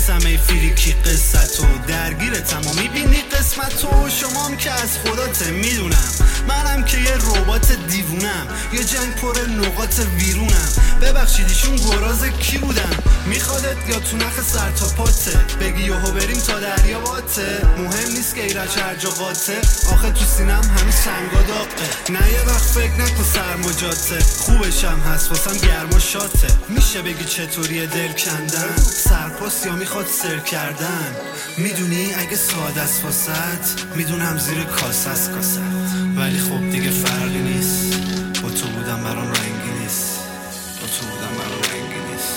بنویسم ای فریکی قصتو، درگیرتم و میبینی قسمتو. شمام که از خودت میدونم، منم که یه ربات دیوونم، یه جنگ پر نقاط ویرونم. ببخشید ایشون گراز کی بودن؟ میخوادت یا تو نخ سر تا پاته، بگی یهو بریم تا دریا باته. مهم نیست که ایرج هر جا قاطه، آخه تو سینم هنوز سنگا داغه. نه یه وقت فکر نکن سرما جاته، خوبشم هست واسم گرما شاته. میشه بگی چطوریه دل کندن، سرپاس یا میخواد سر کردن؟ میدونی اگه ساده است واسط، میدونم زیر کاسه است کاسه، ولی خب دیگه فرقی نیست. با تو بودم برام رنگی نیست، با تو بودم برام رنگی نیست.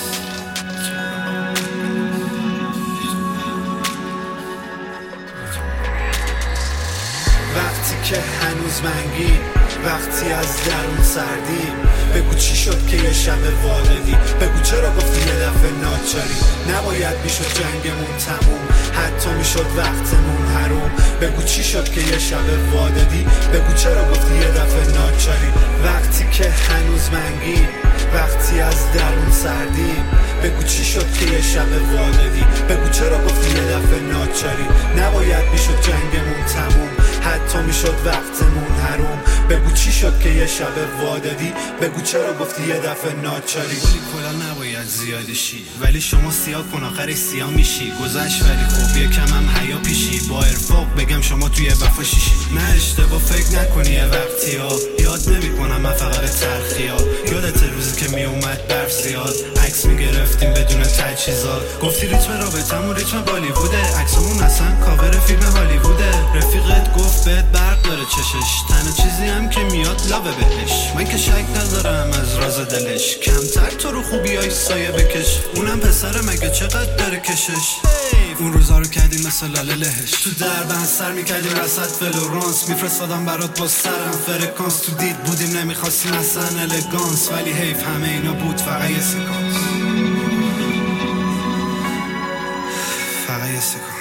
وقتی که هنوز منگی، وقتی از درون سردی، بگو چی شد که یه شب والدی، بگو چرا گفتی یه دفعه ناچاری. نباید میشد جنگمون تموم، حتی میشد وقتمون حروم. بگو چی شد که یه شب والدی، بگو چرا گفتی یه دفعه ناچاری. وقتی که هنوز منگی، وقتی از درون سردی، بگو چی شد که یه شب والدی، بگو چرا گفتی یه دفعه ناچاری. نباید میشد جنگمون تموم، حتی میشد وقتمون حروم. بگو چی شد که یه شب وادادی، بگو چرا گفتی یه دفعه ناچاری. ولی کلا نباید زیادی شی، ولی شما سیاه کن آخرش سیاه میشی. گذشت ولی خوب یکم هم حیا پیشی، با ارفاق بگم شما توی وفا شیشی. نه اشتباه فکر نکنی یه وقتی ها، یاد نمیکنم من فقط تلخی ها. یادت روزی که میومد برف زیاد، عکس میگرفتیم بدون تجهیزات. گفتی ریتم رابطمون ریتم بالیووده، عکسمون اصلا کاور فیلم هالیووده. رفیقت گفت بهت برق داره چشش، تنها چیزی هم که میاد لابه بهش. من که شک ندارم از راز دلش، کمتر تو رو خوبیای سایه بکش. اونم پسره مگه چقدر داره کشش. اون روزا رو کردیم مثل لاله لهش، تو دربند سر میکردیم رسد فلورانس. میفرستادم برات با سرم فرکانس، تو دید بودیم نمیخواستیم اصلا الگانس. ولی حیف همه اینا بود فقط یه سکانس، فقط یه سکانس.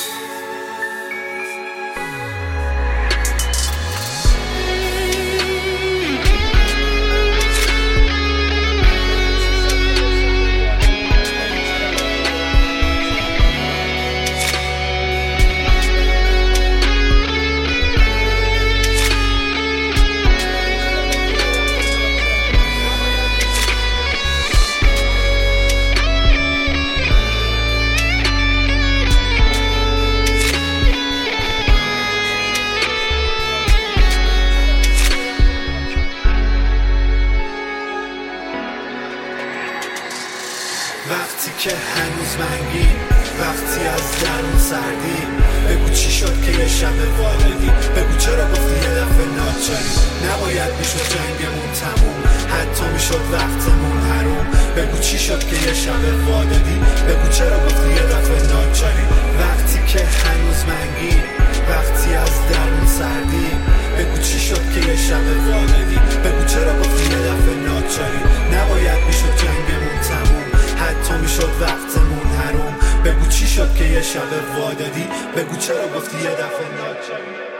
وقتی که هنوز منگی، وقتی از درون سردی، بگو چی شد که یه شب والدی، بگو چرا گفتی یه دفعه ناچاری. نباید میشد جنگمون تموم، حتی میشد وقتمون حروم. بگو چی شد که یه شب والدی، بگو چرا گفتی یه دفعه ناچاری. وقتی که هنوز منگی، وقتی از درون سردی، بگو چی شد که یه شب والدی، بگو چرا گفتی یه دفعه ناچاری. نباید میشد جنگمون تموم، حتی میشد وقتمون حروم. بگو چی شد که یه شب وادادی، بگو چرا گفتی یه دفعه ناچاری.